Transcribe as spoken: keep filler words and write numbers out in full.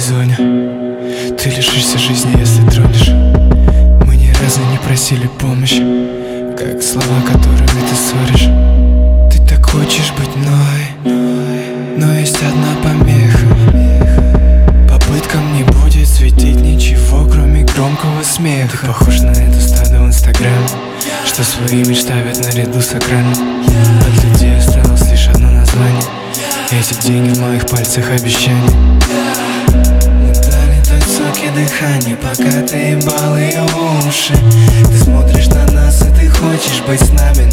зоне. Ты лишишься жизни, если тронешь. Мы ни разу не просили помощи, как слова, которыми ты ссоришь. Ты так хочешь быть мной, но есть одна помеха. Попыткам не будет светить ничего, кроме громкого смеха. Ты похож на эту стаду в инстаграм, что свои имидж ставят наряду с экраном. От людей осталось лишь одно название. Эти деньги в моих пальцах обещания. Мы дали той соки дыхание, пока ты ебал ее уши. Ты смотришь на нас и ты хочешь быть с нами,